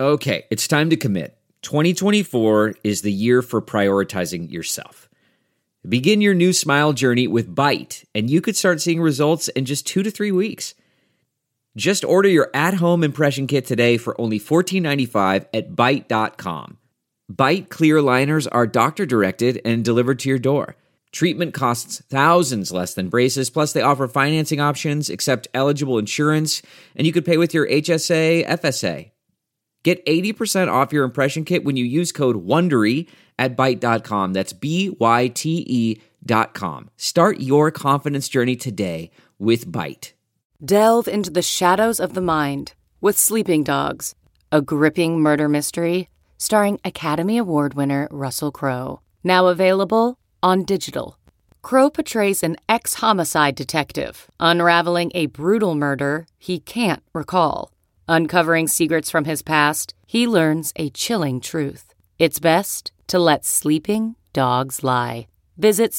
Okay, it's time to commit. 2024 is the year for prioritizing yourself. Begin your new smile journey with Byte, and you could start seeing results in just 2 to 3 weeks. Just order your at-home impression kit today for only $14.95 at Byte.com. Byte clear liners are doctor-directed and delivered to your door. Treatment costs thousands less than braces, plus they offer financing options, accept eligible insurance, and you could pay with your HSA, FSA. Get 80% off your impression kit when you use code WONDERY at Byte.com. That's BYTE.com. Start your confidence journey today with Byte. Delve into the shadows of the mind with Sleeping Dogs, a gripping murder mystery starring Academy Award winner Russell Crowe. Now available on digital. Crowe portrays an ex-homicide detective unraveling a brutal murder he can't recall. Uncovering secrets from his past, he learns a chilling truth. It's best to let sleeping dogs lie. Visit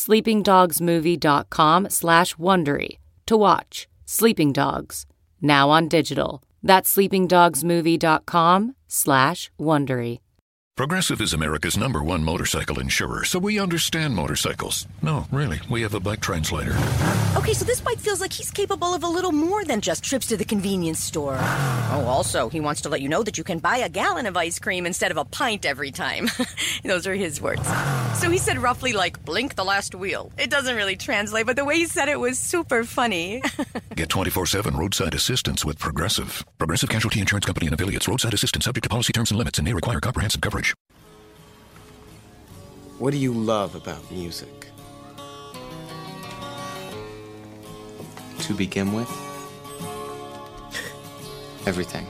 sleepingdogsmovie.com/Wondery to watch Sleeping Dogs, now on digital. That's sleepingdogsmovie.com/Wondery. Progressive is America's #1 motorcycle insurer, so we understand motorcycles. No, really, we have a bike translator. Okay, so this bike feels like he's capable of a little more than just trips to the convenience store. Oh, also, he wants to let you know that you can buy a gallon of ice cream instead of a pint every time. Those are his words. So he said roughly like, blink the last wheel. It doesn't really translate, but the way he said it was super funny. Get 24/7 roadside assistance with Progressive. Progressive Casualty Insurance Company and Affiliates. Roadside assistance subject to policy terms and limits and may require comprehensive coverage. What do you love about music? To begin with, everything.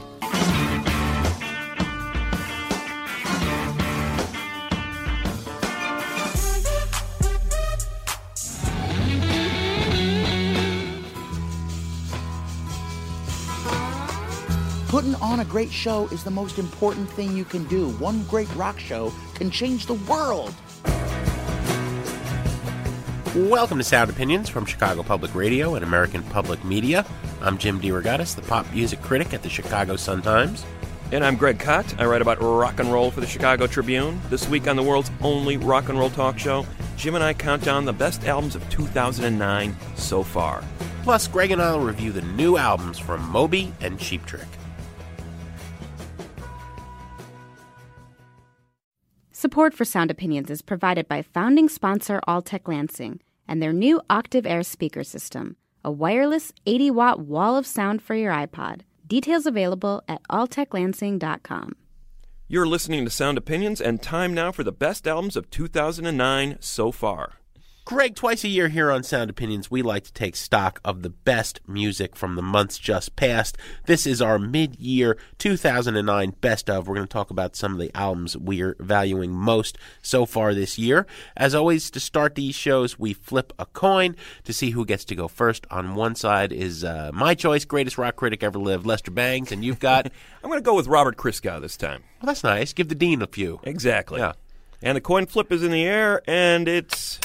Putting on a great show is the most important thing you can do. One great rock show can change the world. Welcome to Sound Opinions from Chicago Public Radio and American Public Media. I'm Jim DeRogatis, the pop music critic at the Chicago Sun-Times. And I'm Greg Kot. I write about rock and roll for the Chicago Tribune. This week on the world's only rock and roll talk show, Jim and I count down the best albums of 2009 so far. Plus, Greg and I will review the new albums from Moby and Cheap Trick. Support for Sound Opinions is provided by founding sponsor Alltech Lansing and their new Octave Air speaker system, a wireless 80-watt wall of sound for your iPod. Details available at alltechlansing.com. You're listening to Sound Opinions, and time now for the best albums of 2009 so far. Greg, twice a year here on Sound Opinions, we like to take stock of the best music from the months just past. This is our mid-year 2009 best of. We're going to talk about some of the albums we're valuing most so far this year. As always, to start these shows, we flip a coin to see who gets to go first. On one side is my choice, greatest rock critic ever lived, Lester Bangs, and you've got... I'm going to go with Robert Christgau this time. Well, that's nice. Give the dean a few. Exactly. Yeah. And the coin flip is in the air, and it's...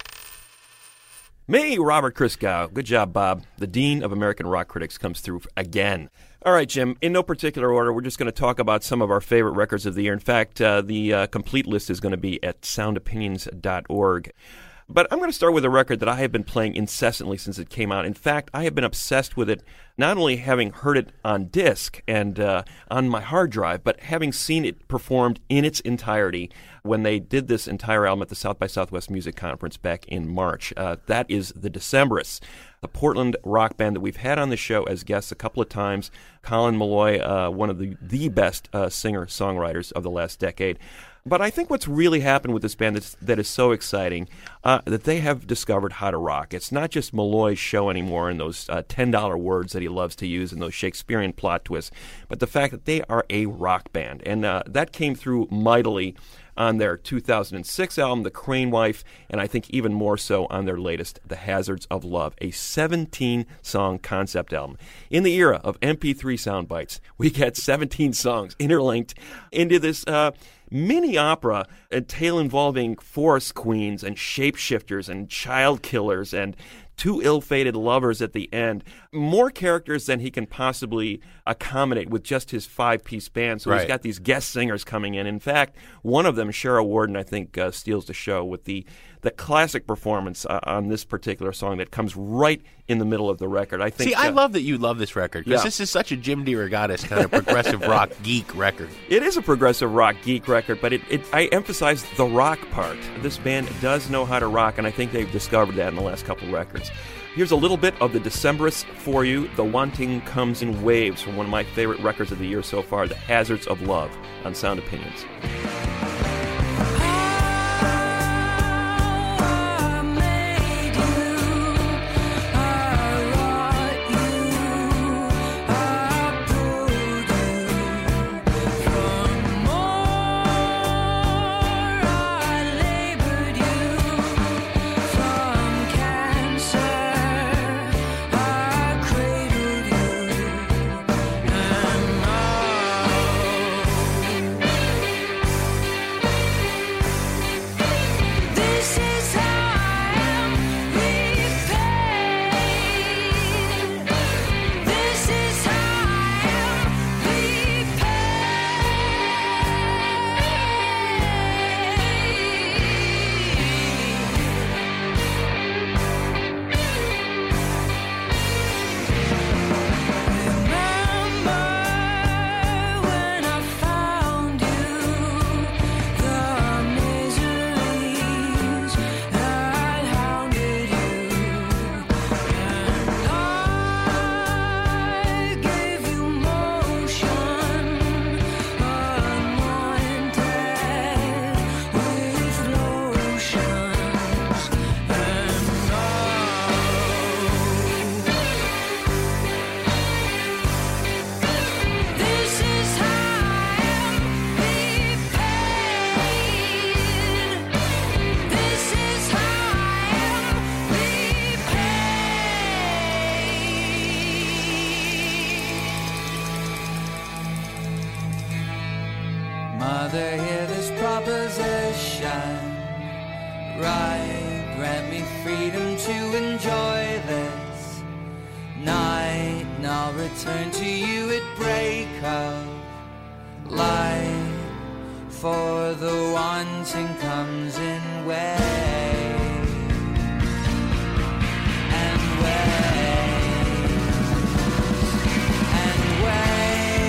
me, Robert Christgau. Good job, Bob. The Dean of American Rock Critics comes through again. All right, Jim, in no particular order, we're just going to talk about some of our favorite records of the year. In fact, the complete list is going to be at soundopinions.org. But I'm going to start with a record that I have been playing incessantly since it came out. In fact, I have been obsessed with it, not only having heard it on disc and on my hard drive, but having seen it performed in its entirety when they did this entire album at the South by Southwest Music Conference back in March. That is the Decemberists, a Portland rock band that we've had on the show as guests a couple of times. Colin Meloy, one of the best singer-songwriters of the last decade. But I think what's really happened with this band that is so exciting, that they have discovered how to rock. It's not just Malloy's show anymore and those $10 words that he loves to use and those Shakespearean plot twists, but the fact that they are a rock band. And that came through mightily on their 2006 album, The Crane Wife, and I think even more so on their latest, The Hazards of Love, a 17-song concept album. In the era of MP3 sound bites, we get 17 songs interlinked into this mini opera, a tale involving forest queens and shapeshifters and child killers and two ill-fated lovers at the end. more characters than he can possibly accommodate with just his 5-piece band. So he's got these guest singers coming in. In fact, one of them, Shara Warden, I think steals the show with the classic performance on this particular song that comes right in the middle of the record. I think. See, I love that you love this record because this is such a Jim DeRogatis kind of progressive rock geek record. It is a progressive rock geek record, but I emphasize the rock part. This band does know how to rock, and I think they've discovered that in the last couple records. Here's a little bit of the Decemberists for you. The Wanting Comes in Waves from one of my favorite records of the year so far, The Hazards of Love on Sound Opinions. Mother, hear this proposition. Right, grant me freedom to enjoy this night, and I'll return to you at break of light. For the wanting comes in waves and waves and waves.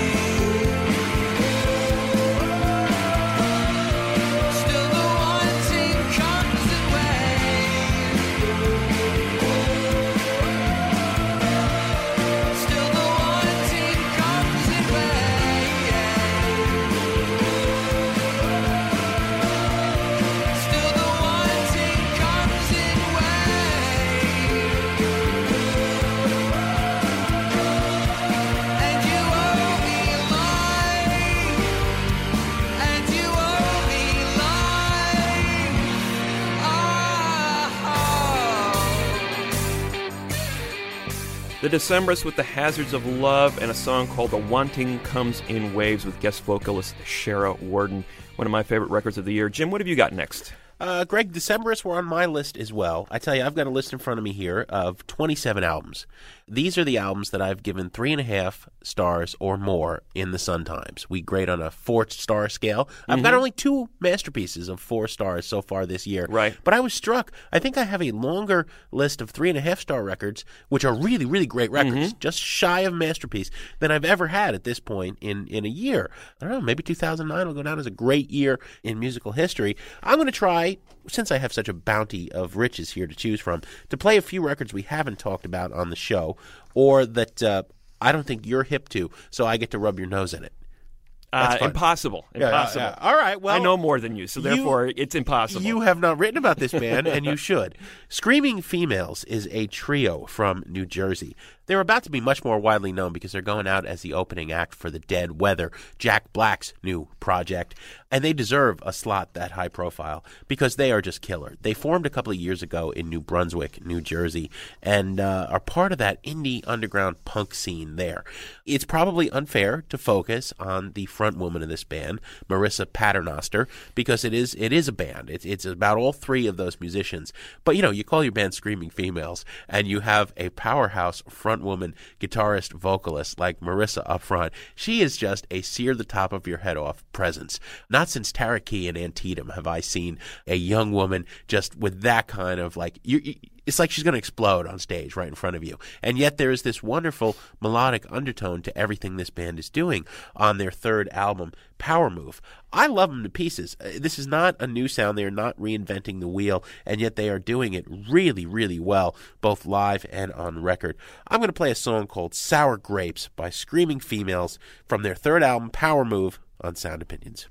The Decemberists with The Hazards of Love and a song called The Wanting Comes in Waves with guest vocalist Shara Warden. One of my favorite records of the year. Jim, what have you got next? Greg, Decemberists were on my list as well. I tell you, I've got a list in front of me here of 27 albums. These are the albums that I've given 3.5 stars or more in the Sun Times. We grade on a 4-star scale. I've got only 2 masterpieces of 4 stars so far this year. Right. But I was struck. I think I have a longer list of 3.5-star records, which are really, really great records, just shy of masterpiece, than I've ever had at this point in a year. I don't know, maybe 2009 will go down as a great year in musical history. I'm going to try, since I have such a bounty of riches here to choose from, to play a few records we haven't talked about on the show, or that I don't think you're hip to, so I get to rub your nose in it. Impossible. Impossible. Yeah. All right, well, I know more than you, so therefore it's impossible. You have not written about this band, and you should. Screaming Females is a trio from New Jersey. They're about to be much more widely known because they're going out as the opening act for the Dead Weather, Jack Black's new project. And they deserve a slot that high profile because they are just killer. They formed a couple of years ago in New Brunswick, New Jersey, and are part of that indie underground punk scene there. It's probably unfair to focus on the front woman of this band, Marissa Paternoster, because it is a band. It's about all 3 of those musicians. But, you know, you call your band Screaming Females, and you have a powerhouse front frontwoman, guitarist, vocalist like Marissa up front. She is just a sear the top of your head off presence. Not since Tara Key and Antietam have I seen a young woman just with that kind of like, it's like she's going to explode on stage right in front of you. And yet there is this wonderful melodic undertone to everything this band is doing on their third album, Power Move. I love them to pieces. This is not a new sound. They are not reinventing the wheel, and yet they are doing it really, really well, both live and on record. I'm going to play a song called Sour Grapes by Screaming Females from their third album, Power Move, on Sound Opinions.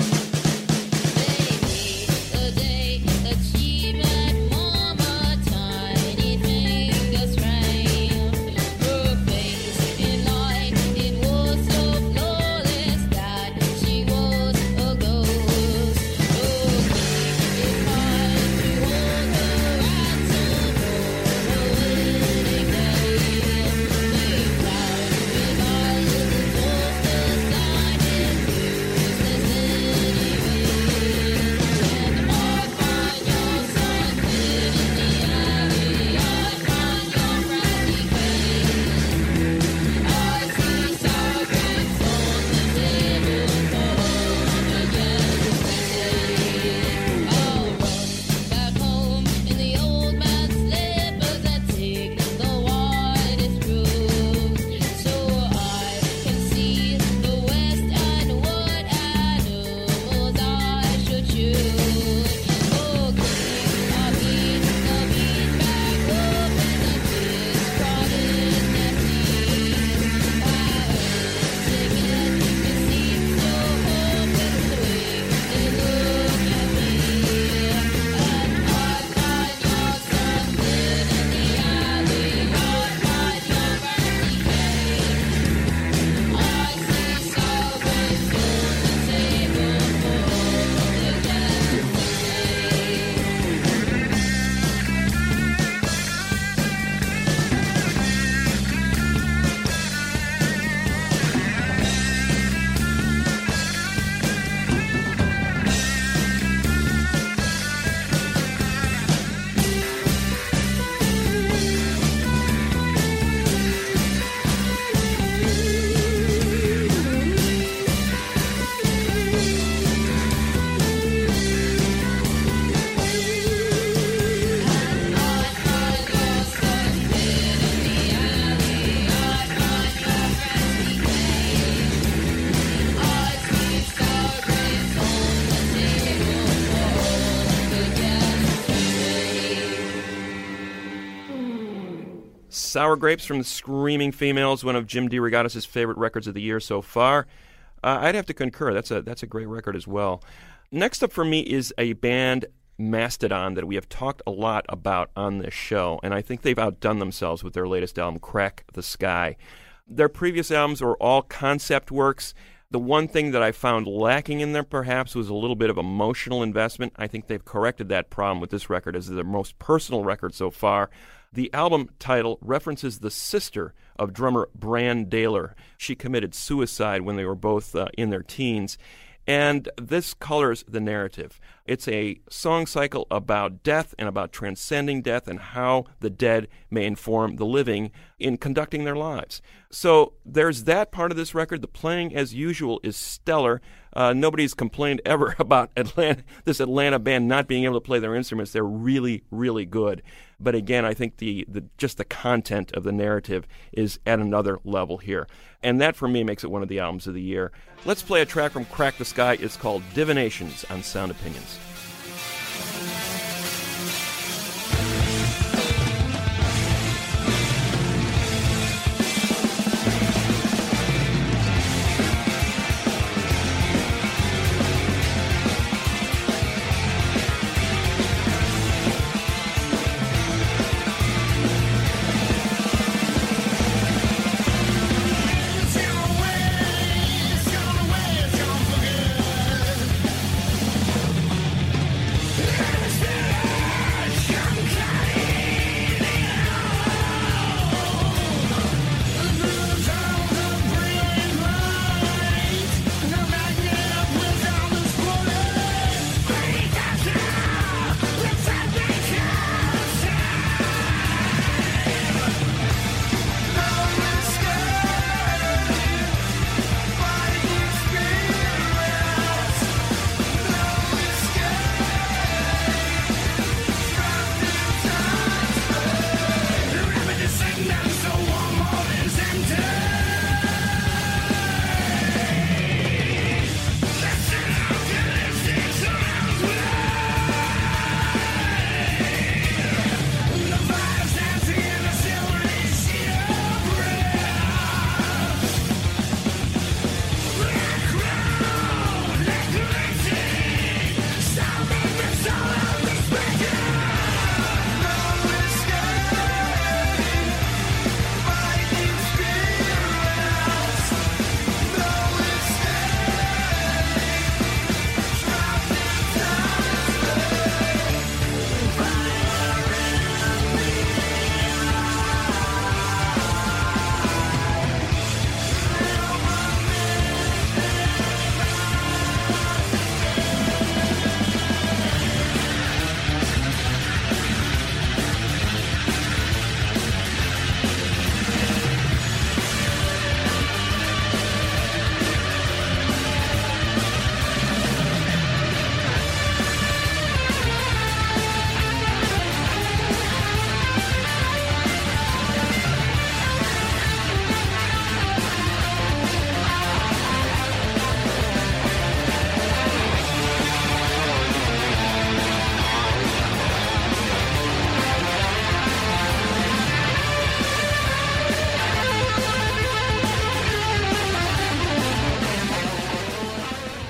Sour Grapes from the Screaming Females, one of Jim DeRogatis' favorite records of the year so far. I'd have to concur. That's a great record as well. Next up for me is a band, Mastodon, that we have talked a lot about on this show, and I think they've outdone themselves with their latest album, Crack the Sky. Their previous albums were all concept works. The one thing that I found lacking in them, perhaps, was a little bit of emotional investment. I think they've corrected that problem with this record as their most personal record so far. The album title references the sister of drummer Bran Daylor. She committed suicide when they were both in their teens. And this colors the narrative. It's a song cycle about death and about transcending death and how the dead may inform the living in conducting their lives. So there's that part of this record. The playing, as usual, is stellar. Nobody's complained ever about this Atlanta band not being able to play their instruments. They're really, really good. But again, I think just the content of the narrative is at another level here. And that, for me, makes it one of the albums of the year. Let's play a track from Crack the Sky. It's called Divinations on Sound Opinions.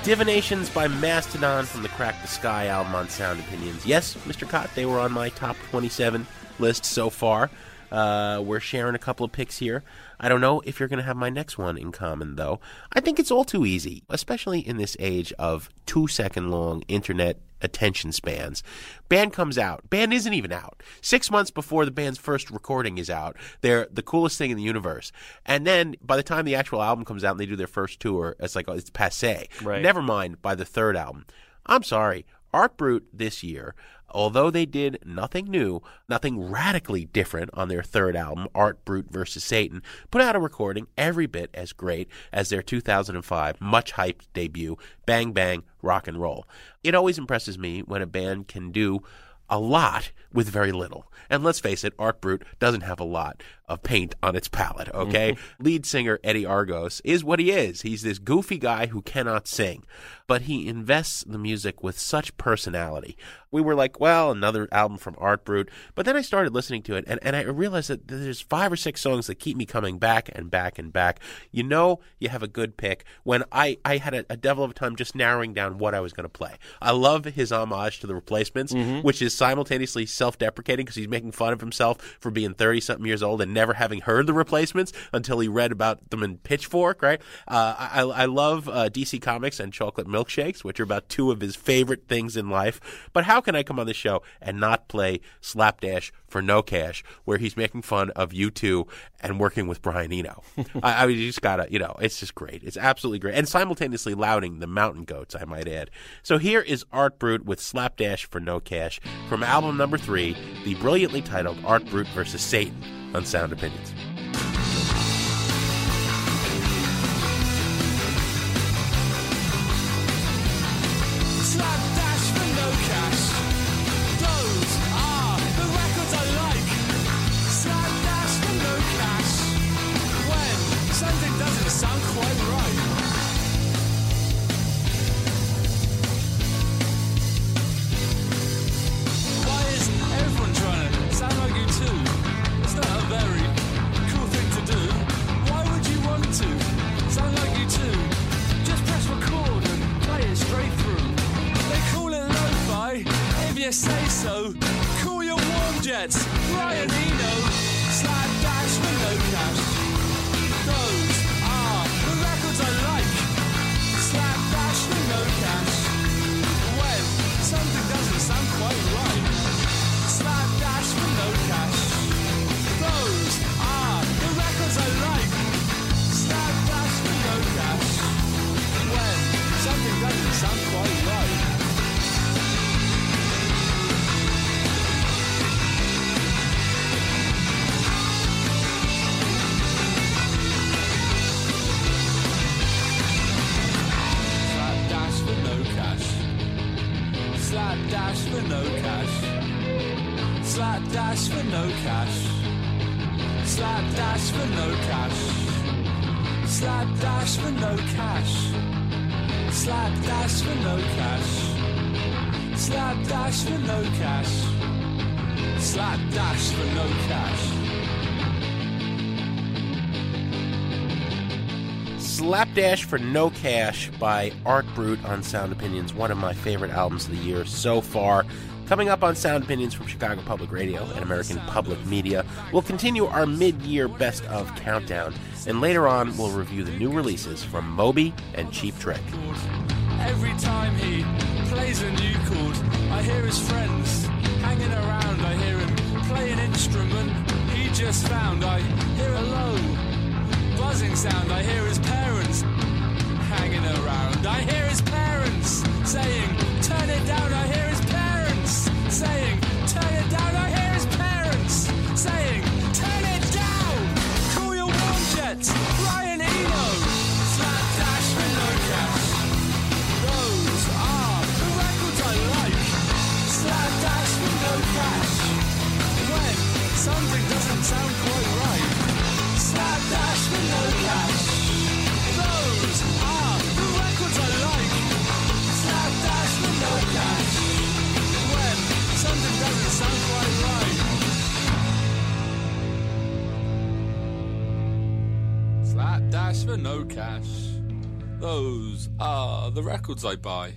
Divinations by Mastodon from the Crack the Sky album on Sound Opinions. Yes, Mr. Cott, they were on my top 27 list so far. We're sharing a couple of picks here. I don't know if you're going to have my next one in common, though. I think it's all too easy, especially in this age of 2-second-long internet attention spans. Band comes out. Band isn't even out. 6 months before the band's first recording is out, they're the coolest thing in the universe. And then by the time the actual album comes out and they do their first tour, it's like, it's passé. Right. Never mind by the third album. I'm sorry. Art Brut this year, although they did nothing new, nothing radically different on their third album, Art Brut vs. Satan, put out a recording every bit as great as their 2005 much-hyped debut, Bang Bang Rock and Roll. It always impresses me when a band can do a lot with very little. And let's face it, Art Brut doesn't have a lot of paint on its palette, okay? Lead singer Eddie Argos is what he is. He's this goofy guy who cannot sing, but he invests the music with such personality. We were like, well, another album from Art Brut, but then I started listening to it, and I realized that there's 5 or 6 songs that keep me coming back and back and back. You know you have a good pick when I had a devil of a time just narrowing down what I was going to play. I love his homage to the Replacements, which is simultaneously self-deprecating because he's making fun of himself for being 30-something years old and never having heard the Replacements until he read about them in Pitchfork, right? I love DC Comics and Chocolate Milkshakes, which are about 2 of his favorite things in life. But how can I come on the show and not play Slapdash for No Cash, where he's making fun of U2 and working with Brian Eno? I mean, you just gotta, it's just great. It's absolutely great. And simultaneously lauding the Mountain Goats, I might add. So here is Art Brut with Slapdash for No Cash from album number 3, the brilliantly titled Art Brut vs. Satan on Sound Opinions. Slapdash for no cash. Those are the records I like. Slapdash for no cash. When something doesn't sound quite right. Why isn't everyone trying to sound like you too? It's not a very cool thing to do. Why would you want to sound like you too? Just press record and play it straight through. They call it lo-fi, if you say so. Call your warm jets, Brian Eno. Slapdash for no cash. Those are the records I like. Slapdash for no cash. When something doesn't sound quite right. Slapdash for no cash. Those are the records I like. Slapdash for no cash. When something doesn't sound quite right. Slapdash for no cash. Slapdash for no cash. Slapdash for no cash. Slapdash for no cash. Slapdash for no cash. Slapdash for no cash. Slapdash for no cash. Slapdash for no cash. Slapdash for No Cash by Art Brut on Sound Opinions, one of my favorite albums of the year so far. Coming up on Sound Opinions from Chicago Public Radio and American Public Media, we'll continue our mid-year Best Of Countdown, and later on we'll review the new releases from Moby and Cheap Trick. Every time he plays a new chord, I hear his friends hanging around. I hear him play an instrument he just found. I hear a low buzzing sound. I hear his parents hanging around. I hear his parents saying, turn it down. I hear his parents saying, turn it down. I hear his parents saying, turn it down. Call your warm jets, Brian Eno. Slapdash for no cash. Those are the records I like. Slapdash for no cash. When something doesn't sound quite right. Slapdash for no cash. Those are the records I like. Slapdash for no cash. When something doesn't sound quite right. Slapdash for no cash. Those are the records I buy.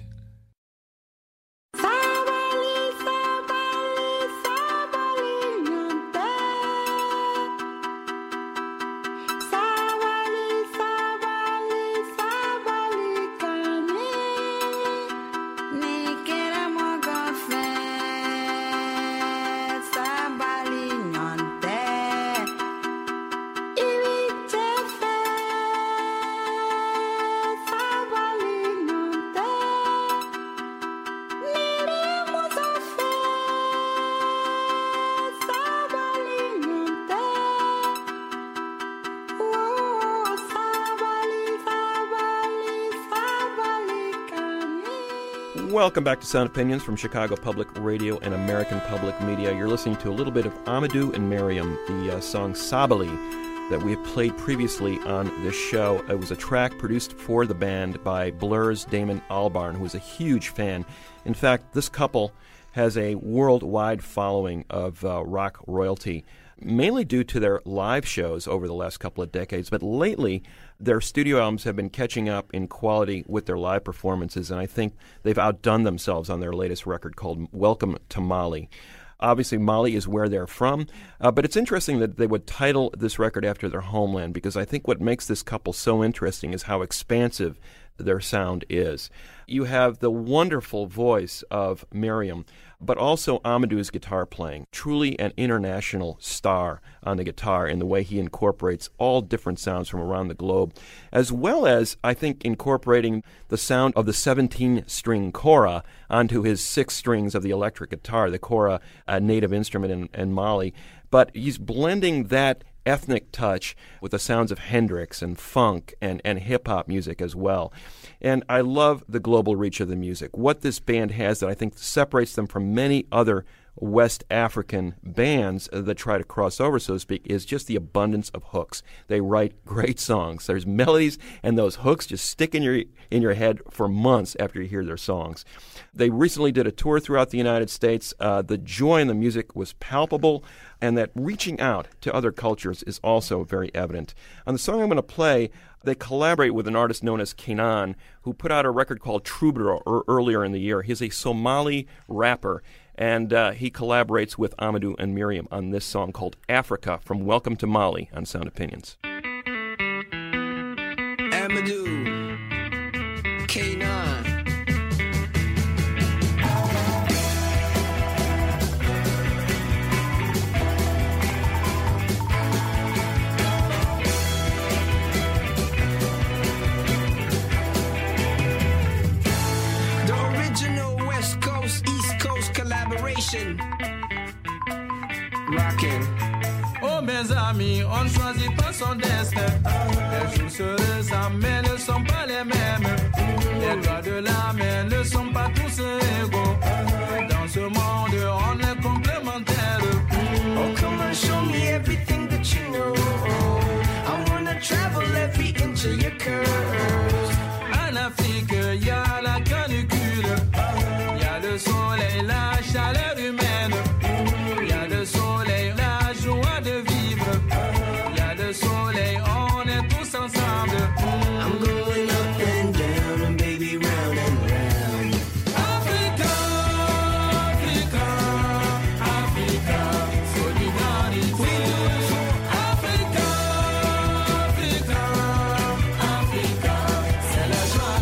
Welcome back to Sound Opinions from Chicago Public Radio and American Public Media. You're listening to a little bit of Amadou and Miriam, the song Sabali that we have played previously on this show. It was a track produced for the band by Blur's Damon Albarn, who is a huge fan. In fact, this couple has a worldwide following of rock royalty, mainly due to their live shows over the last couple of decades. But lately, their studio albums have been catching up in quality with their live performances, and I think they've outdone themselves on their latest record called Welcome to Mali. Obviously, Mali is where they're from, but it's interesting that they would title this record after their homeland, because I think what makes this couple so interesting is how expansive their sound is. You have the wonderful voice of Miriam, but also Amadou's guitar playing. Truly an international star on the guitar in the way he incorporates all different sounds from around the globe, as well as, I think, incorporating the sound of the 17-string kora onto his 6 strings of the electric guitar, the kora, a native instrument in Mali. But he's blending that ethnic touch with the sounds of Hendrix and funk and hip-hop music as well. And I love the global reach of the music. What this band has that I think separates them from many other West African bands that try to cross over, so to speak, is just the abundance of hooks. They write great songs. There's melodies, and those hooks just stick in your head for months after you hear their songs. They recently did a tour throughout the United States. The joy in the music was palpable, and that reaching out to other cultures is also very evident. On the song I'm going to play, they collaborate with an artist known as Kenan, who put out a record called Troubadour earlier in the year. He's a Somali rapper, and he collaborates with Amadou and Miriam on this song called Africa from Welcome to Mali on Sound Opinions. Amadou, Kenan. Rockin'. Oh mes amis, on ne choisit pas son destin. Les jours heureux, mais ne sont pas les mêmes. Les doigts de la main ne sont pas tous égaux. Dans ce monde, on est complémentaires. Oh, come on, show me everything that you know. I wanna travel every inch of your curves. En Afrique, y a la canicule. Y a le soleil, la chaleur humaine. Y a le soleil, la joie de vivre. Y a le soleil, on est tous ensemble. I'm going up and down and baby round and round. Africa, Africa, Africa, solidarité. Africa, Africa, Africa, c'est la joie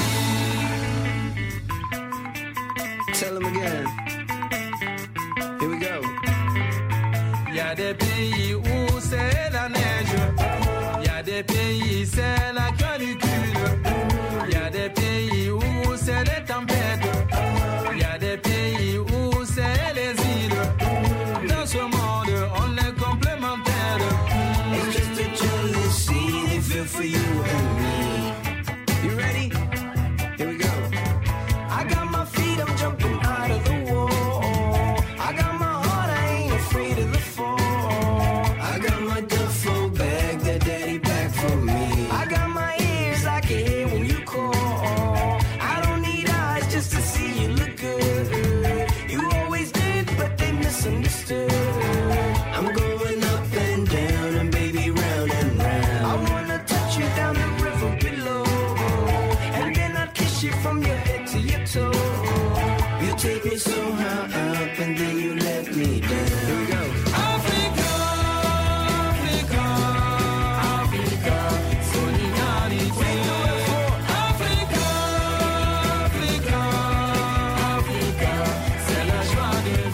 de vivre. Tell them again. Here we go. Y a des pays où c'est la neige. Y a des pays c'est la canicule. Y a des pays où c'est les tempêtes. Y a des pays où c'est les îles. Dans ce monde, on est complémentaires. It's just a jealousy they feel for you and me. You ready? Here we go. I got my feet, I'm jumping out of the wall. I got my heart, I ain't afraid of the fall. I got my duffel bag that daddy packed for me. I got my ears, I can hear when you call. I don't need eyes, you from your head to your toe. You take me so high up and then you let me down. Here we go. Africa, Africa, Africa, solidarité. Africa, Africa, Africa, c'est la joie de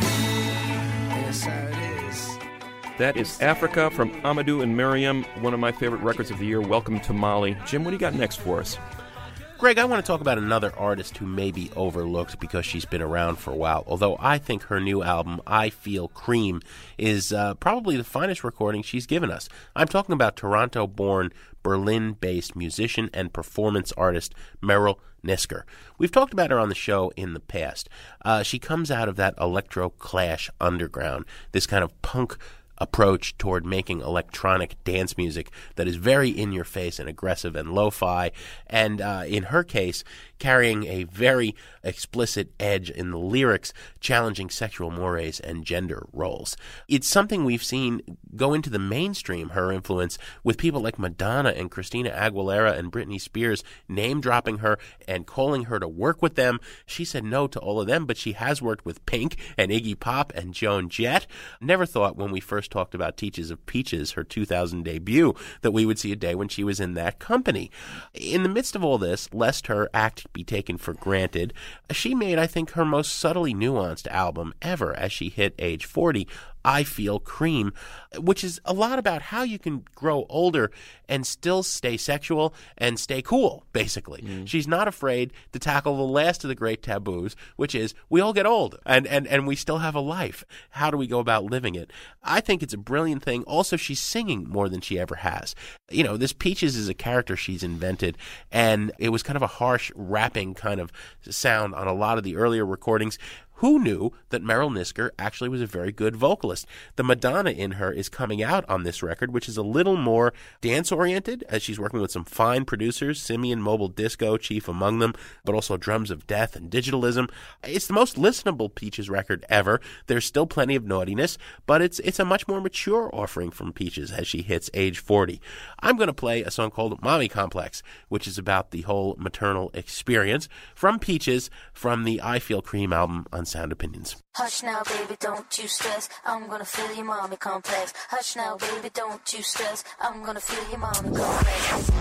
vivre. Yes, it is. That is Africa from Amadou and Miriam, one of my favorite records of the year. Welcome to Mali. Jim, what do you got next for us? Greg, I want to talk about another artist who may be overlooked because she's been around for a while, although I think her new album, I Feel Cream, is probably the finest recording she's given us. I'm talking about Toronto-born, Berlin-based musician and performance artist Meryl Nisker. We've talked about her on the show in the past. She comes out of that electro-clash underground, this kind of punk approach toward making electronic dance music that is very in-your-face and aggressive and lo-fi, and in her case, carrying a very explicit edge in the lyrics, challenging sexual mores and gender roles. It's something we've seen go into the mainstream, her influence, with people like Madonna and Christina Aguilera and Britney Spears name-dropping her and calling her to work with them. She said no to all of them, but she has worked with Pink and Iggy Pop and Joan Jett. Never thought when we first talked about Teaches of Peaches, her 2000 debut, that we would see a day when she was in that company. In the midst of all this, lest her act be taken for granted, she made, I think, her most subtly nuanced album ever as she hit age 40, I Feel Cream, which is a lot about how you can grow older and still stay sexual and stay cool, basically. She's not afraid to tackle the last of the great taboos, which is we all get old and we still have a life. How do we go about living it? I think it's a brilliant thing. Also, she's singing more than she ever has. You know, this Peaches is a character she's invented, and it was kind of a harsh rapping kind of sound on a lot of the earlier recordings. Who knew that Meryl Nisker actually was a very good vocalist? The Madonna in her is coming out on this record, which is a little more dance-oriented, as she's working with some fine producers, Simeon Mobile Disco, chief among them, but also Drums of Death and Digitalism. It's the most listenable Peaches record ever. There's still plenty of naughtiness, but it's a much more mature offering from Peaches as she hits age 40. I'm going to play a song called Mommy Complex, which is about the whole maternal experience, from Peaches, from the I Feel Cream album on Sound Opinions. Hush now, baby, don't you stress. I'm gonna feel your mommy complex. Hush now, baby, don't you stress. I'm gonna feel your mommy complex.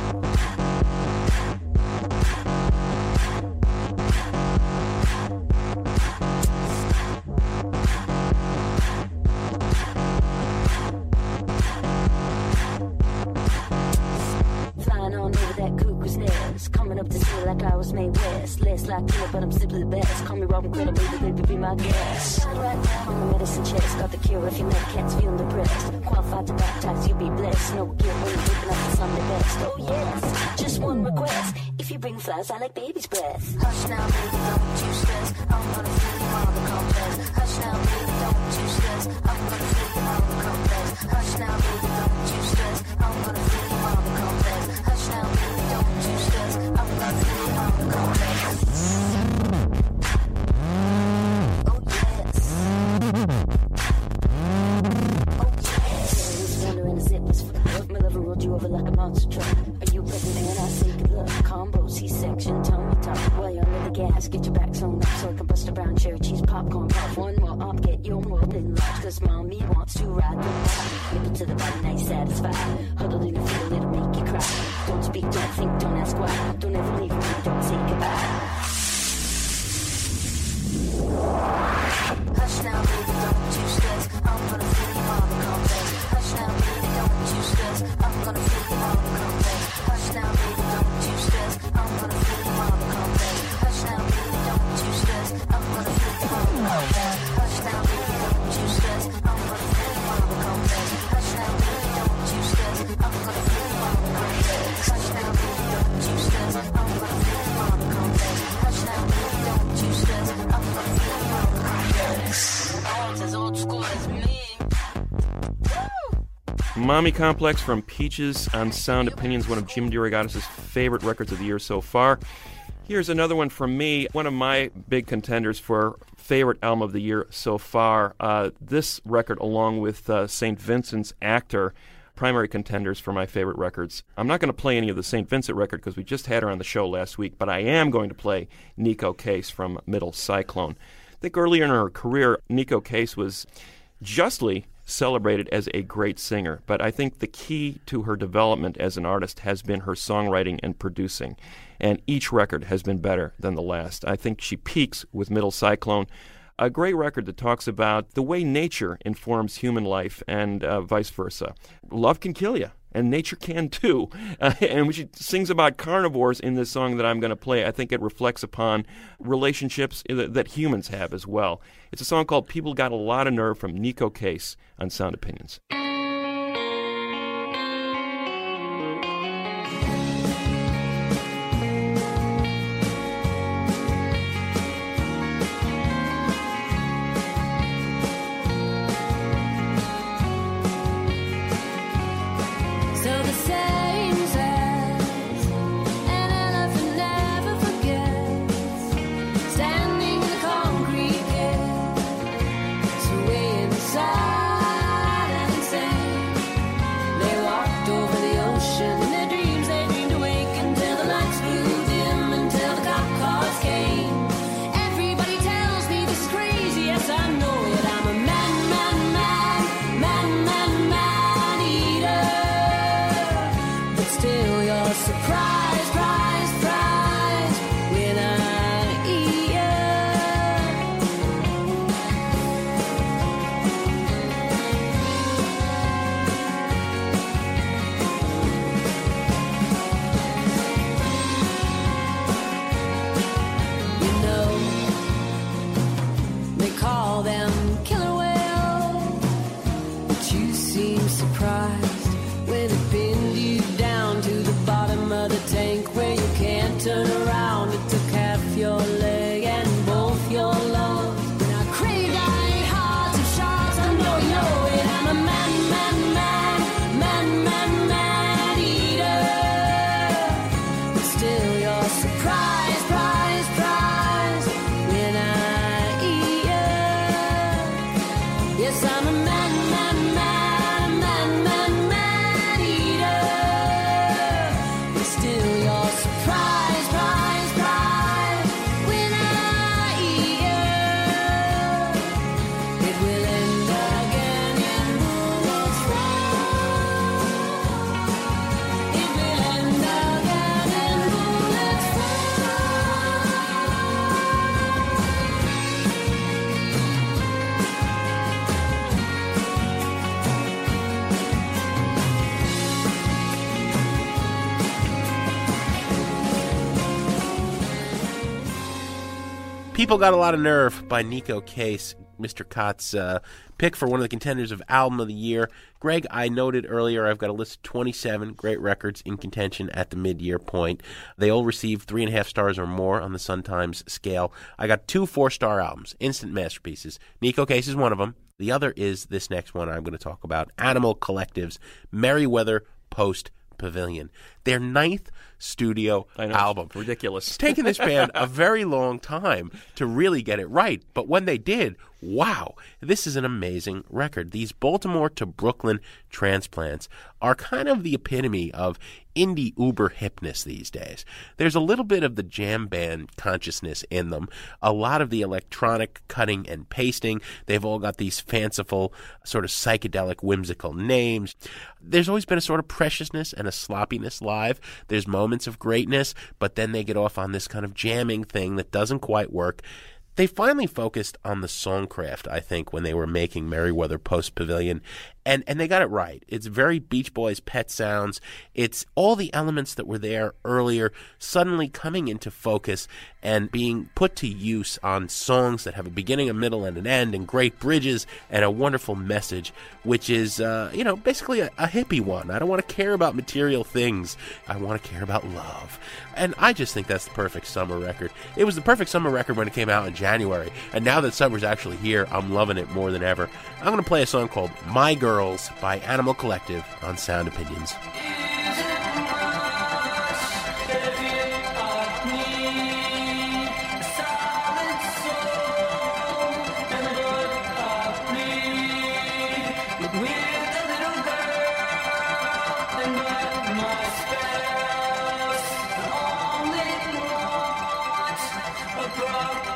Flying on over that cuckoo's nest, coming up to see like I was made west. Less like killer, but I'm simply the best. Call me Robin Critter, baby, be my guest. Shine right down on the medicine chest. Got the cure if your cats feeling depressed. Qualified to baptize, you'll be blessed. No guilt when you're waking up the Sunday best. Oh yes, just one request. If you bring flowers, I like baby's breath. Hush now, baby, don't you stress. I'm gonna feel your mama complex. Hush now, baby, don't you stress. I'm gonna feel your mama complex. Hush now, baby, don't you stress. I'm gonna feel your mama complex. Hush now, baby, don't you stress. I'm gonna feel your mama complex. Oh yes. Oh yes. Wondering as it was fuck. My lover rolled you over like a monster truck. Are you pregnant and I say good luck? Combo, C-section, tummy tuck. While you're under the gas, get your back sewn up so I can bust a brown cherry cheese popcorn. Pop one more up, get your world in large. Cause mommy wants to ride the bike. Nip it to the body, nice, satisfied. Huddled in a field, it'll make you cry. Don't speak, don't think, don't ask why. Don't ever leave me, don't say goodbye. Hush now, baby, don't you stress. I'm gonna feel your mama complex. Hush now, baby, don't you stress. I'm gonna feel your mama complex. Hush now, baby, don't you stress. I'm gonna feel your mama complex. Hush now, baby, don't you stress. I'm gonna feel your mama complex. Hush now, baby, don't you stress. I'm gonna feel your mama complex. Hush now, baby, don't you stress. I'm gonna feel your mama complex. Hush now, baby, don't you stress. I'm gonna feel your mama complex. Hush now, baby, don't you stress. I'm gonna feel your mama complex. Almost as old school as me. Mommy Complex from Peaches on Sound Opinions, one of Jim DeRogatis' favorite records of the year so far. Here's another one from me, one of my big contenders for favorite album of the year so far. This record, along with St. Vincent's Actor, primary contenders for my favorite records. I'm not going to play any of the St. Vincent record because we just had her on the show last week, but I am going to play Neko Case from Middle Cyclone. I think earlier in her career, Neko Case was justly celebrated as a great singer, but I think the key to her development as an artist has been her songwriting and producing, and each record has been better than the last. I think she peaks with Middle Cyclone, a great record that talks about the way nature informs human life and vice versa. Love can kill you, and nature can too. And when she sings about carnivores in this song that I'm going to play, I think it reflects upon relationships that humans have as well. It's a song called People Got a Lot of Nerve from Neko Case on Sound Opinions. People Got a Lot of Nerve by Neko Case, Mr. Cott's pick for one of the contenders of Album of the Year. Greg, I noted earlier I've got a list of 27 great records in contention at the mid-year point. They all received 3.5 stars or more on the Sun-Times scale. I got 2 4-star albums, instant masterpieces. Neko Case is one of them. The other is this next one I'm going to talk about, Animal Collective's Merriweather Post Pavilion. Their 9th studio album. Ridiculous. It's taken this band a very long time to really get it right, but when they did, wow, this is an amazing record. These Baltimore to Brooklyn transplants are kind of the epitome of indie uber hipness these days. There's a little bit of the jam band consciousness in them, a lot of the electronic cutting and pasting. They've all got these fanciful, sort of psychedelic, whimsical names. There's always been a sort of preciousness and a sloppiness live. There's moments of greatness, but then they get off on this kind of jamming thing that doesn't quite work. They finally focused on the songcraft, I think, when they were making Merriweather Post Pavilion, and they got it right. It's very Beach Boys Pet Sounds. It's all the elements that were there earlier suddenly coming into focus and being put to use on songs that have a beginning, a middle, and an end, and great bridges, and a wonderful message, which is, basically a hippie one. I don't want to care about material things. I want to care about love. And I just think that's the perfect summer record. It was the perfect summer record when it came out in January, and now that summer's actually here, I'm loving it more than ever. I'm going to play a song called My Girls by Animal Collective on Sound Opinions.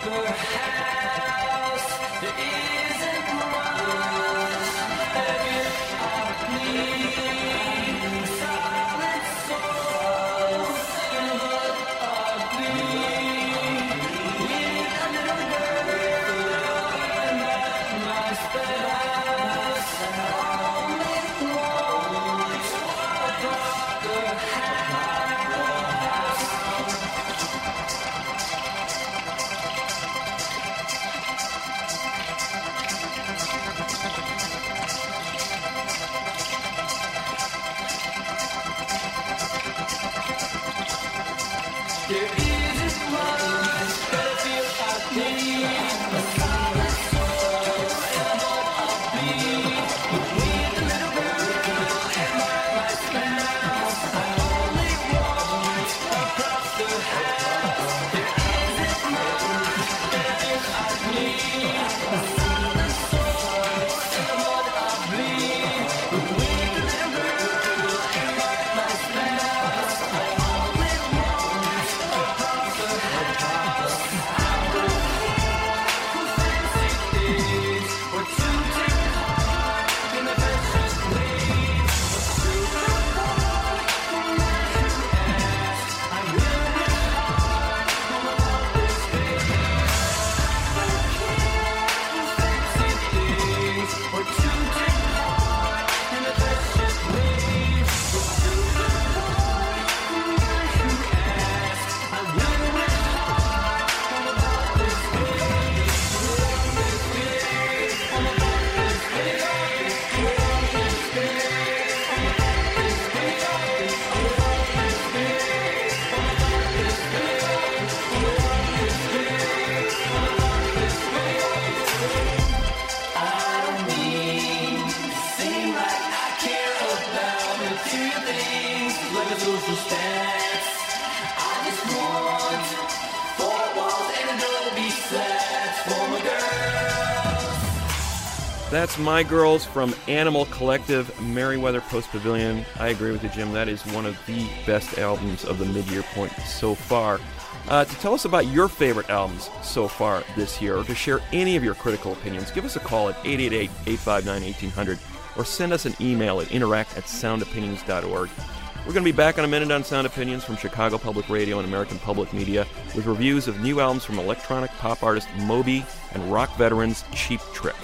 That's My Girls from Animal Collective, Merriweather Post Pavilion. I agree with you, Jim. That is one of the best albums of the mid-year point so far. To tell us about your favorite albums so far this year, or to share any of your critical opinions, give us a call at 888-859-1800, or send us an email at interact@soundopinions.org. We're going to be back in a minute on Sound Opinions from Chicago Public Radio and American Public Media with reviews of new albums from electronic pop artist Moby and rock veterans Cheap Trick.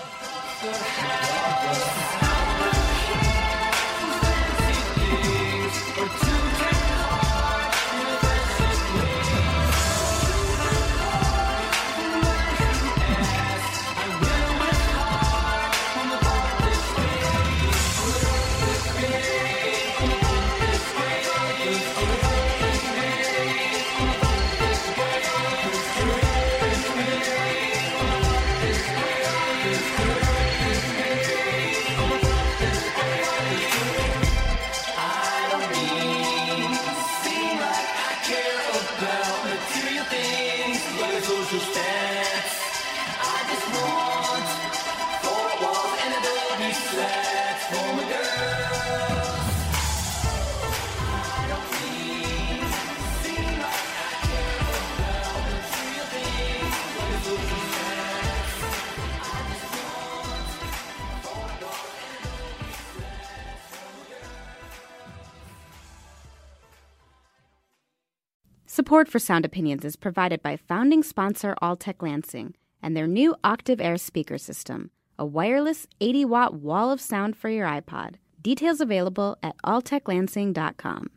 Support for Sound Opinions is provided by founding sponsor Alltech Lansing and their new Octave Air speaker system, a wireless 80-watt wall of sound for your iPod. Details available at alltechlansing.com.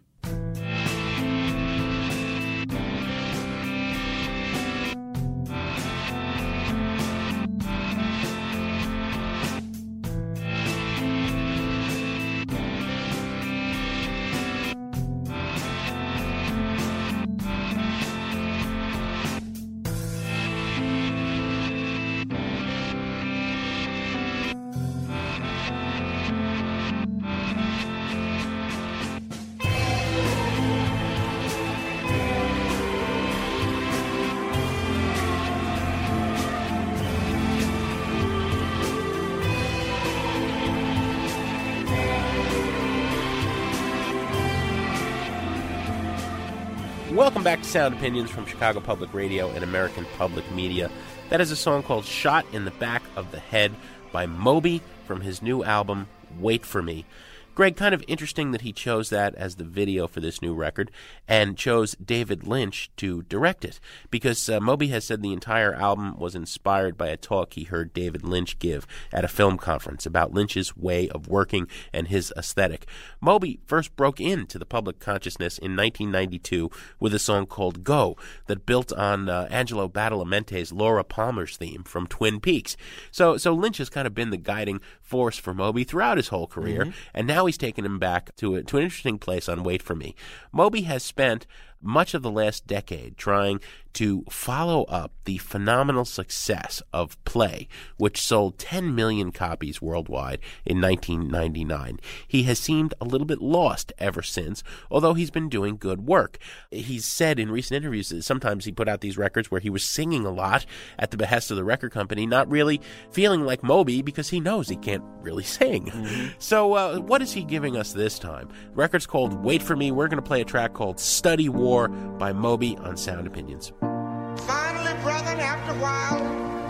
Welcome back to Sound Opinions from Chicago Public Radio and American Public Media. That is a song called Shot in the Back of the Head by Moby from his new album, Wait For Me. Greg, kind of interesting that he chose that as the video for this new record and chose David Lynch to direct it, because Moby has said the entire album was inspired by a talk he heard David Lynch give at a film conference about Lynch's way of working and his aesthetic. Moby first broke into the public consciousness in 1992 with a song called Go that built on Angelo Badalamente's Laura Palmer's theme from Twin Peaks. So Lynch has kind of been the guiding force for Moby throughout his whole career, and now he's taken him back to an interesting place on Wait For Me. Moby has spent much of the last decade trying to follow up the phenomenal success of Play, which sold 10 million copies worldwide in 1999. He has seemed a little bit lost ever since, although he's been doing good work. He's said in recent interviews that sometimes he put out these records where he was singing a lot at the behest of the record company, not really feeling like Moby because he knows he can't really sing. So what is he giving us this time? The record's called Wait For Me. We're going to play a track called Study War by Moby on Sound Opinions. Finally, brethren, after a while,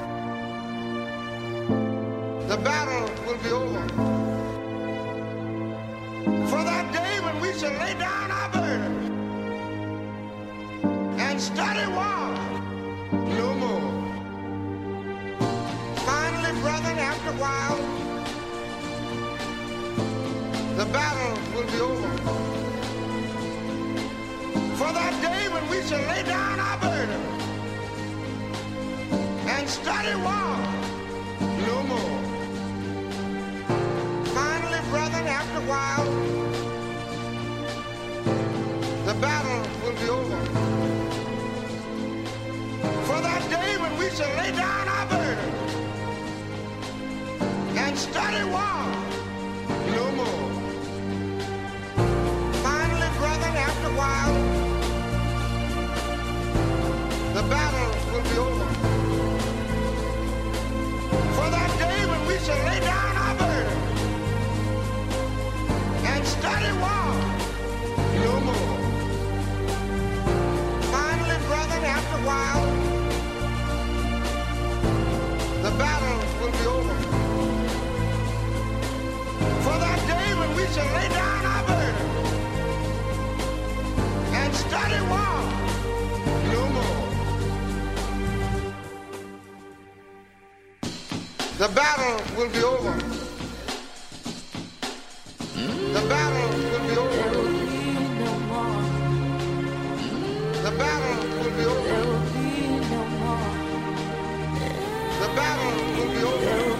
the battle will be over. For that day when we shall lay down our burden and study war no more. Finally, brethren, after a while, the battle will be over. For that day when we shall lay down our burden and study war no more. Finally, brethren, after a while, the battle will be over. For that day when we shall lay down our burden and study war no more. Finally, brethren, after a while, the battle will be over. For that day when we shall lay down our burden and study war no more. Finally, brethren, after a while, the battle will be over. For that day when we shall lay down our burden and study war no more. The battle will be over. The battle will be over. The battle will be over. The battle will be over.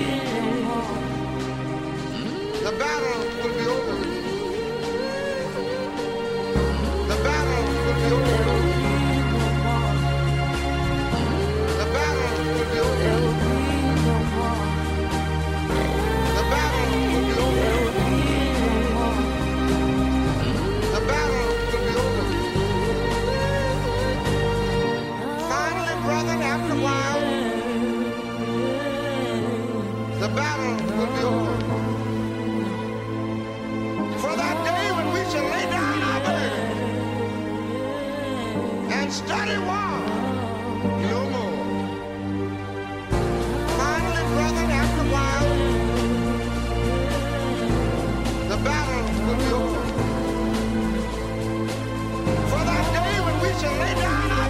The battle will be over. The battle will be over. The battle will be over. The battle will be over. For that day when we shall lay down our burden and study war no more. Finally, brethren, after a while, the battle will be over. For that day when we shall lay down our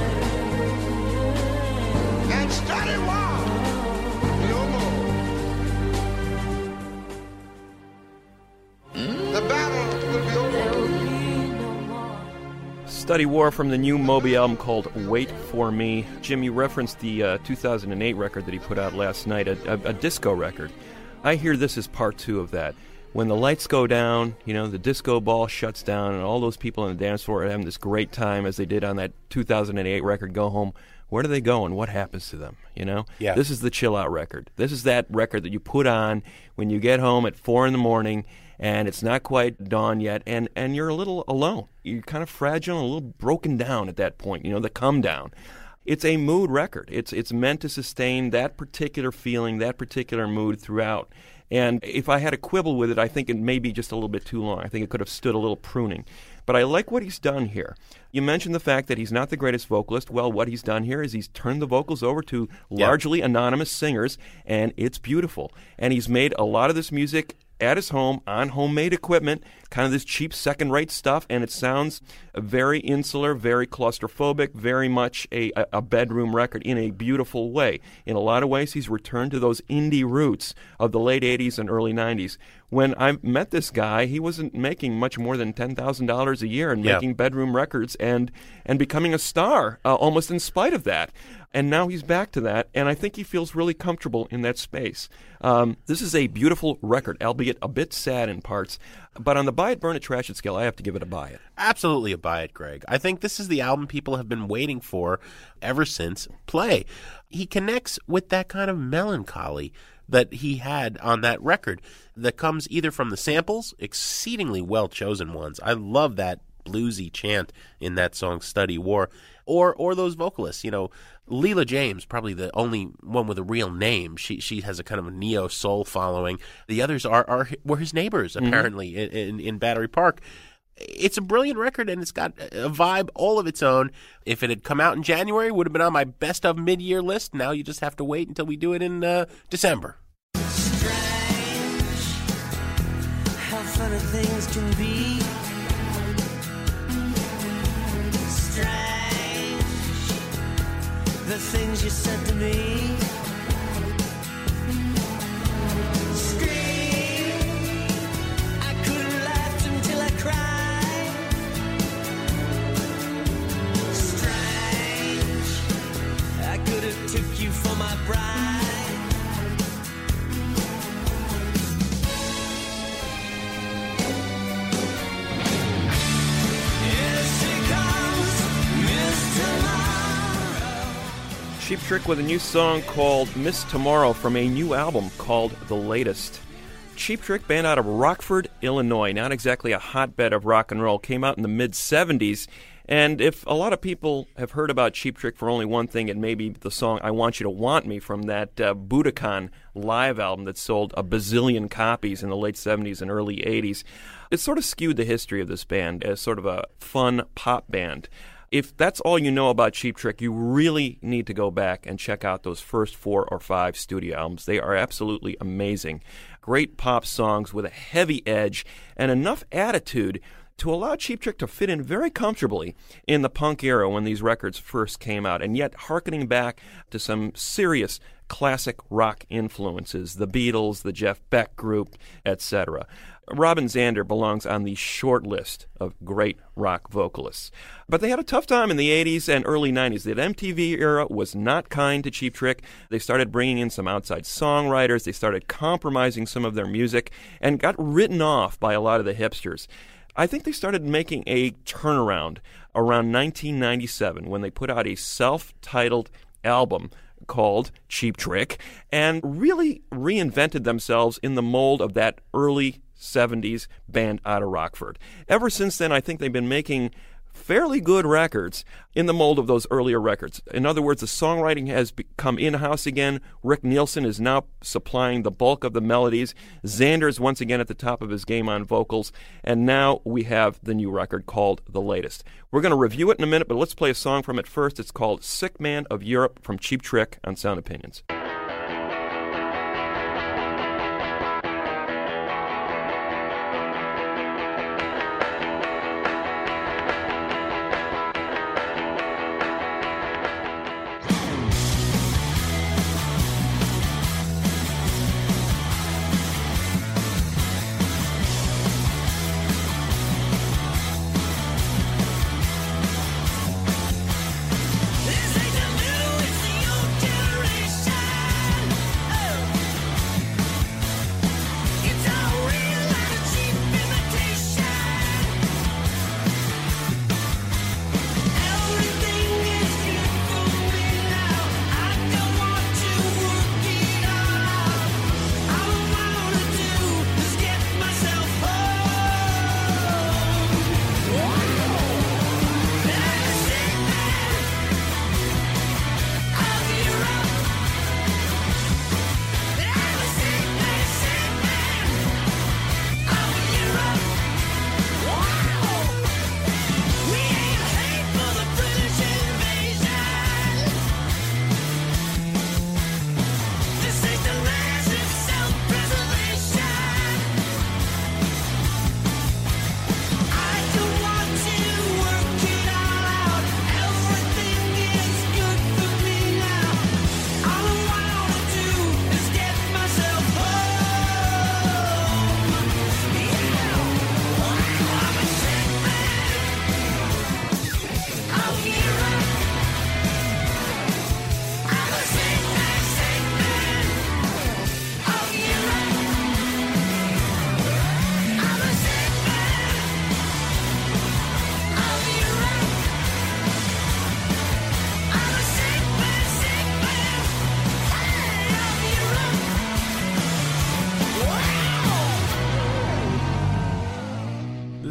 burden and study war no more. The battle will be over. Study War from the new Moby album called Wait For Me. Jim, you referenced the 2008 record that he put out last night, a disco record. I hear this as part two of that. When the lights go down, you know, the disco ball shuts down, and all those people on the dance floor are having this great time as they did on that 2008 record, go home. Where do they go and what happens to them, you know? Yeah. This is the chill-out record. This is that record that you put on when you get home at 4 in the morning and it's not quite dawn yet, and you're a little alone. You're kind of fragile and a little broken down at that point, you know, the come down. It's a mood record. It's meant to sustain that particular feeling, that particular mood throughout. And if I had a quibble with it, I think it may be just a little bit too long. I think it could have stood a little pruning. But I like what he's done here. You mentioned the fact that he's not the greatest vocalist. Well, what he's done here is he's turned the vocals over to largely anonymous singers, and it's beautiful. And he's made a lot of this music at his home on homemade equipment, kind of this cheap second-rate stuff, and it sounds very insular, very claustrophobic, very much a bedroom record in a beautiful way. In a lot of ways, he's returned to those indie roots of the late 80s and early 90s. When I met this guy, he wasn't making much more than $10,000 a year and making bedroom records and becoming a star almost in spite of that. And now he's back to that, and I think he feels really comfortable in that space. This is a beautiful record, albeit a bit sad in parts. But on the buy it, burn it, trash it scale, I have to give it a buy it. Absolutely a buy it, Greg. I think this is the album people have been waiting for ever since Play. He connects with that kind of melancholy that he had on that record that comes either from the samples, exceedingly well-chosen ones. I love that bluesy chant in that song, Study War, or those vocalists. You know, Leela James, probably the only one with a real name. She has a kind of a neo-soul following. The others were his neighbors, apparently, in Battery Park. It's a brilliant record, and it's got a vibe all of its own. If it had come out in January, it would have been on my best of mid-year list. Now you just have to wait until we do it in December. Strange how funny things can be. Strange the things you said to me. Took you for my bride. Here she comes, Miss Tomorrow. Cheap Trick with a new song called Miss Tomorrow from a new album called The Latest. Cheap Trick, band out of Rockford, Illinois, not exactly a hotbed of rock and roll, came out in the mid-'70s. And if a lot of people have heard about Cheap Trick for only one thing, it may be the song I Want You to Want Me from that Budokan live album that sold a bazillion copies in the late 70s and early 80s. It sort of skewed the history of this band as sort of a fun pop band. If that's all you know about Cheap Trick, you really need to go back and check out those first 4 or 5 studio albums. They are absolutely amazing. Great pop songs with a heavy edge and enough attitude to allow Cheap Trick to fit in very comfortably in the punk era when these records first came out, and yet hearkening back to some serious classic rock influences, the Beatles, the Jeff Beck Group, etc. Robin Zander belongs on the short list of great rock vocalists. But they had a tough time in the 80s and early 90s. The MTV era was not kind to Cheap Trick. They started bringing in some outside songwriters. They started compromising some of their music and got written off by a lot of the hipsters. I think they started making a turnaround around 1997 when they put out a self-titled album called Cheap Trick and really reinvented themselves in the mold of that early 70s band out of Rockford. Ever since then, I think they've been making fairly good records in the mold of those earlier records. In other words, the songwriting has become in-house again. Rick Nielsen is now supplying the bulk of the melodies. Zander is once again at the top of his game on vocals. And now we have the new record called The Latest. We're going to review it in a minute, but let's play a song from it first. It's called Sick Man of Europe from Cheap Trick on Sound Opinions. This ain't the middle, it's the old generation.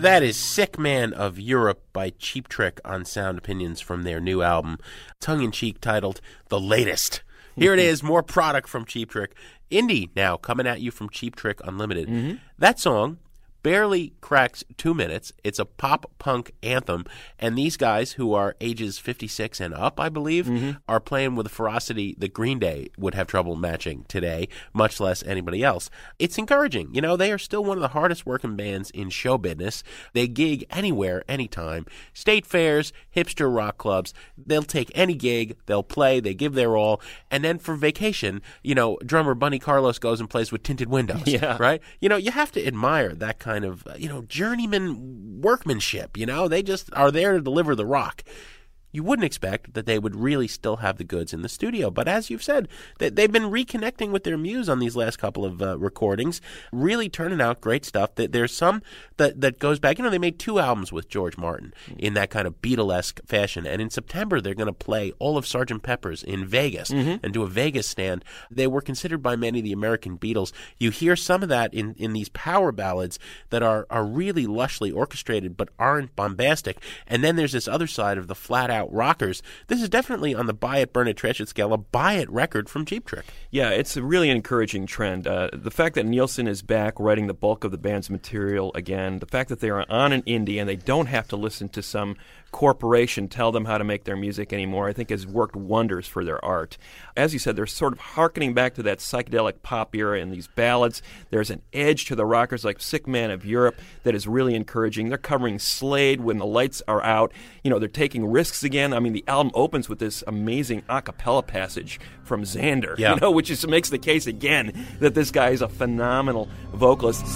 That is Sick Man of Europe by Cheap Trick on Sound Opinions from their new album, tongue-in-cheek titled The Latest. Here it is, more product from Cheap Trick. Indie now coming at you from Cheap Trick Unlimited. Mm-hmm. That song barely cracks 2 minutes. It's a pop-punk anthem, and these guys, who are ages 56 and up, I believe, are playing with a ferocity that Green Day would have trouble matching today, much less anybody else. It's encouraging. You know, they are still one of the hardest-working bands in show business. They gig anywhere, anytime. State fairs, hipster rock clubs. They'll take any gig. They'll play. They give their all. And then for vacation, you know, drummer Bunny Carlos goes and plays with tinted windows, right? You know, you have to admire that kind of, journeyman workmanship. They just are there to deliver the rock. You wouldn't expect that they would really still have the goods in the studio. But as you've said, they've been reconnecting with their muse on these last couple of recordings, really turning out great stuff. There's some that goes back. They made 2 albums with George Martin in that kind of Beatlesque fashion. And in September, they're going to play all of Sgt. Pepper's in Vegas and do a Vegas stand. They were considered by many the American Beatles. You hear some of that in these power ballads that are really lushly orchestrated but aren't bombastic. And then there's this other side of the flat-out rockers. This is definitely on the buy it, burn it, trash it scale, a buy it record from Cheap Trick. Yeah, it's a really encouraging trend. The fact that Nielsen is back writing the bulk of the band's material again, the fact that they are on an indie and they don't have to listen to some corporation tell them how to make their music anymore, I think has worked wonders for their art. As you said, they're sort of hearkening back to that psychedelic pop era in these ballads. There's an edge to the rockers like Sick Man of Europe that is really encouraging. They're covering Slade when the lights are out. They're taking risks again. I mean, the album opens with this amazing a cappella passage from Xander, which just makes the case again that this guy is a phenomenal vocalist.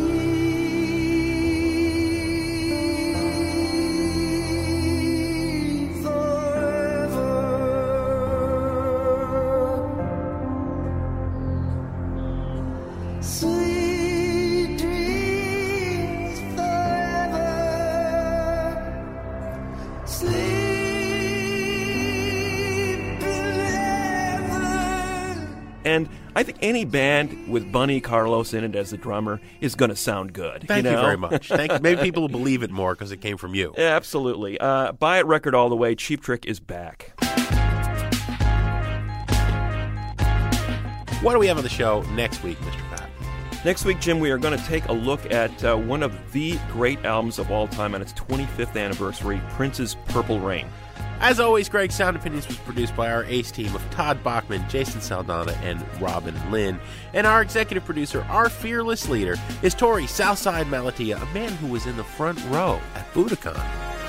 And I think any band with Bunny Carlos in it as the drummer is going to sound good. Thank you very much. Thank you. Maybe people will believe it more because it came from you. Yeah, absolutely. Buy it record all the way. Cheap Trick is back. What do we have on the show next week, Mr. Pat? Next week, Jim, we are going to take a look at one of the great albums of all time on its 25th anniversary, Prince's Purple Rain. As always, Greg's Sound Opinions was produced by our ace team of Todd Bachman, Jason Saldana, and Robin Lynn. And our executive producer, our fearless leader, is Tori Southside Malatia, a man who was in the front row at Budokan.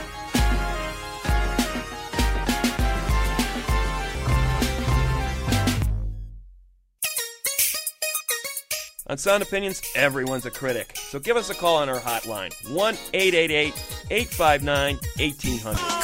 On Sound Opinions, everyone's a critic. So give us a call on our hotline, 1-888-859-1800.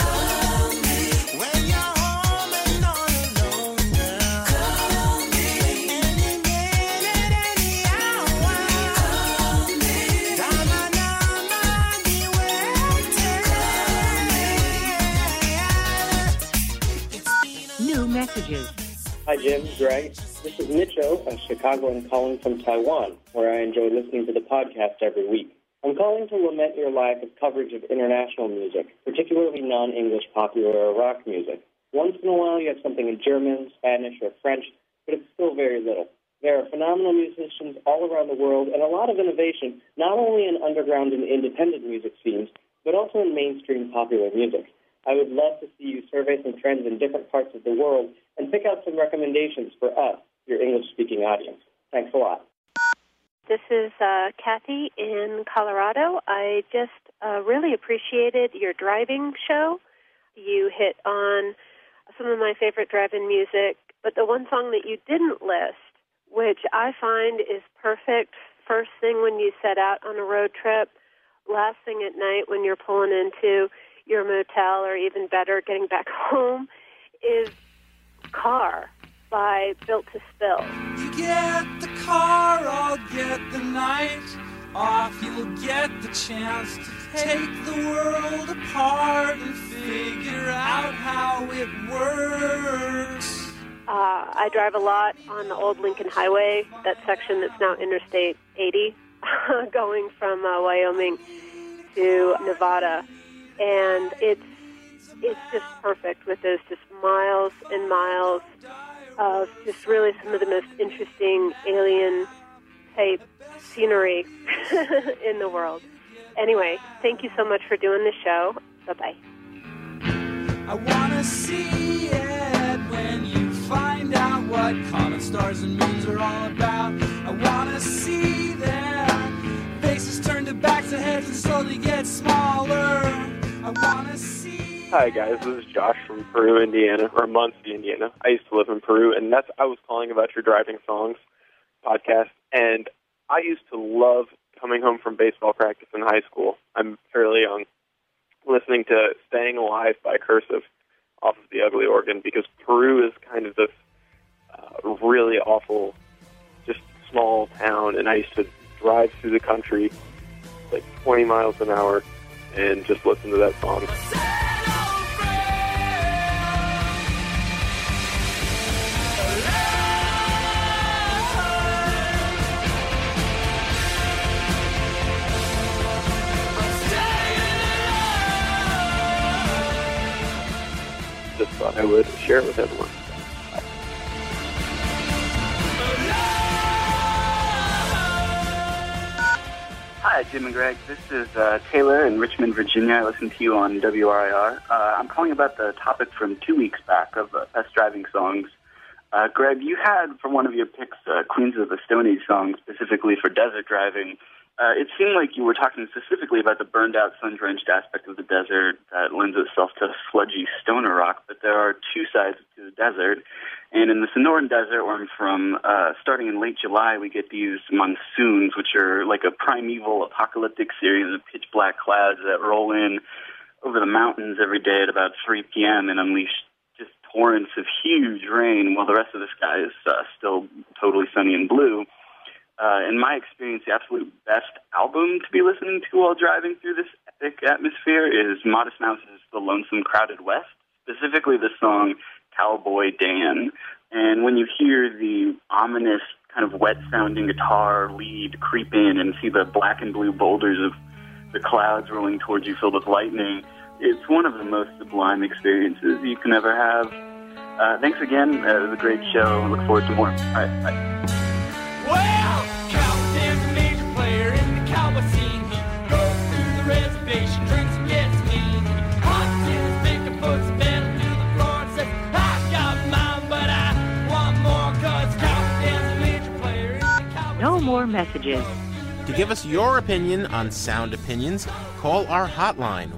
Messages. Hi, Jim, Greg. This is Mitcho of Chicago and calling from Taiwan, where I enjoy listening to the podcast every week. I'm calling to lament your lack of coverage of international music, particularly non-English popular or rock music. Once in a while you have something in German, Spanish, or French, but it's still very little. There are phenomenal musicians all around the world and a lot of innovation, not only in underground and independent music scenes, but also in mainstream popular music. I would love to see you survey some trends in different parts of the world and pick out some recommendations for us, your English-speaking audience. Thanks a lot. This is Kathy in Colorado. I just really appreciated your driving show. You hit on some of my favorite drive-in music, but the one song that you didn't list, which I find is perfect first thing when you set out on a road trip, last thing at night when you're pulling into your motel, or even better, getting back home, is Car by Built to Spill. You get the car, I'll get the night off. You'll get the chance to take the world apart and figure out how it works. I drive a lot on the old Lincoln Highway, that section that's now Interstate 80, going from Wyoming to Nevada, and it's just perfect with those just miles and miles of just really some of the most interesting alien-type scenery in the world. Anyway, thank you so much for doing the show. Bye-bye. I want to see it when you find out what common stars and moons are all about. I want to see their faces turn to backs and heads and slowly get smaller. I want to see... Hi guys, this is Josh from Peru, Indiana, or Muncie, Indiana. I used to live in Peru, and I was calling about your Driving Songs podcast, and I used to love coming home from baseball practice in high school. I'm fairly young, listening to Staying Alive by Cursive off of the Ugly Organ, because Peru is kind of this really awful, just small town, and I used to drive through the country like 20 miles an hour and just listen to that song. Just thought I would share it with everyone. Hi, Jim and Greg. This is Taylor in Richmond, Virginia. I listen to you on WRIR. I'm calling about the topic from 2 weeks back of Best Driving Songs. Greg, you had for one of your picks Queens of the Stone Age songs specifically for desert driving. It seemed like you were talking specifically about the burned-out, sun-drenched aspect of the desert that lends itself to sludgy stoner rock, but there are two sides to the desert. And in the Sonoran Desert, where I'm from, starting in late July, we get these monsoons, which are like a primeval apocalyptic series of pitch-black clouds that roll in over the mountains every day at about 3 p.m. and unleash just torrents of huge rain while the rest of the sky is still totally sunny and blue. In my experience, the absolute best album to be listening to while driving through this epic atmosphere is Modest Mouse's The Lonesome Crowded West, specifically the song Cowboy Dan. And when you hear the ominous kind of wet-sounding guitar lead creep in and see the black and blue boulders of the clouds rolling towards you filled with lightning, it's one of the most sublime experiences you can ever have. Thanks again. It was a great show. I look forward to more. All right, bye. Well, Cowboy Dan's a major player in the cowboy scene. He goes through the reservation, drinks and gets mean. Hops in his pickup, puts the pedal to the floor and says, I got mine, but I want more, cause Cowboy Dan's a major player in the cowboy No more messages. To give us your opinion on Sound Opinions, call our hotline,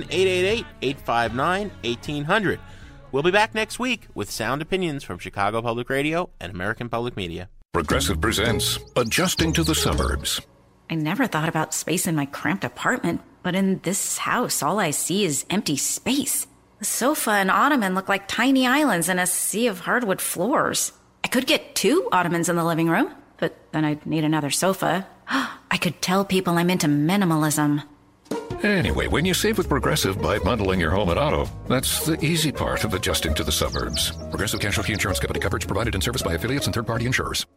1-888-859-1800. We'll be back next week with Sound Opinions from Chicago Public Radio and American Public Media. Progressive presents Adjusting to the Suburbs. I never thought about space in my cramped apartment, but in this house, all I see is empty space. The sofa and ottoman look like tiny islands in a sea of hardwood floors. I could get 2 ottomans in the living room, but then I'd need another sofa. I could tell people I'm into minimalism. Anyway, when you save with Progressive by bundling your home and auto, that's the easy part of adjusting to the suburbs. Progressive Casualty Insurance Company coverage provided in service by affiliates and third-party insurers.